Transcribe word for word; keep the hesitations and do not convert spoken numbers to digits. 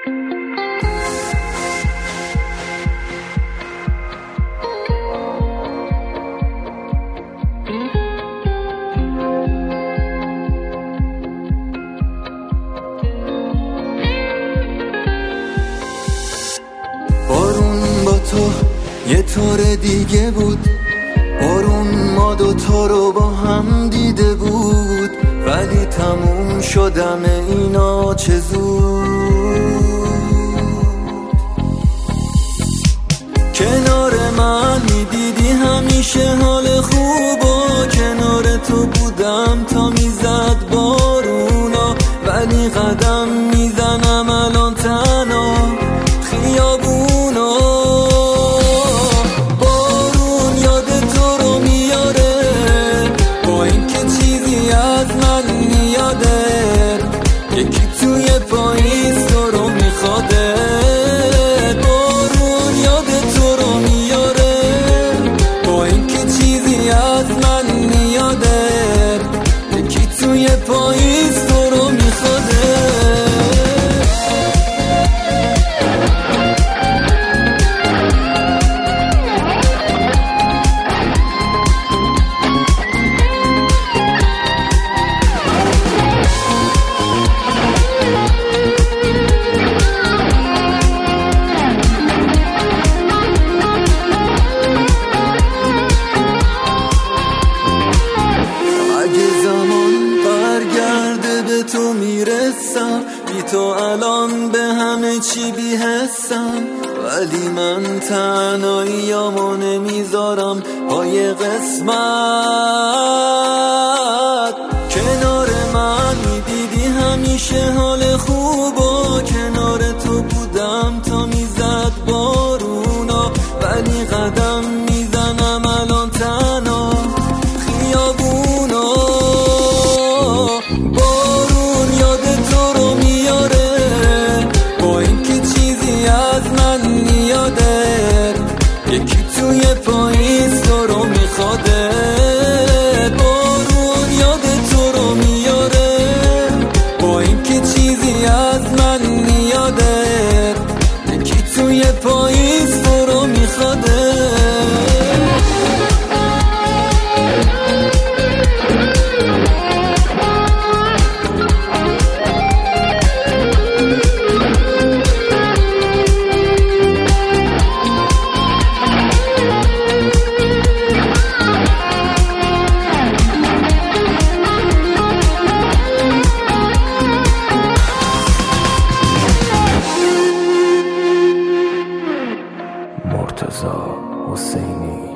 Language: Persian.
بارون با تو یه طور دیگه بود، بارون ما دوتا رو با هم دیده بود، ولی تموم شدم اینا چه زود. کنار من میدیدی همیشه حال خوب و کنار تو بودم تا میزد بارونا، ولی قدم میزنم الان تنها خیابونا. بارون یاد تو رو میاره با اینکه چیزی از من میاده، یکی توی پاییز تو رو میخواده. بارون یاد تو رو میاره با اینکه چیزی از من میاده، یکی توی پاییز تو رو میخواده. تو میرسم بی تو الان به همه چی بی حسم، ولی من تنهاییامو نمیذارم پای قسمت. کنار من میدیدی همیشه حال خوب و کنار تو بودم تا میزد بارونا، ولی قدم میزنم الان تنها خیابونا. یکی توی پاییز تو رو میخواده. بارون یاد تو رو میاره با اینکه چیزی از من میاده، یکی توی پاییز تو رو میخواده. مرتضی حسینی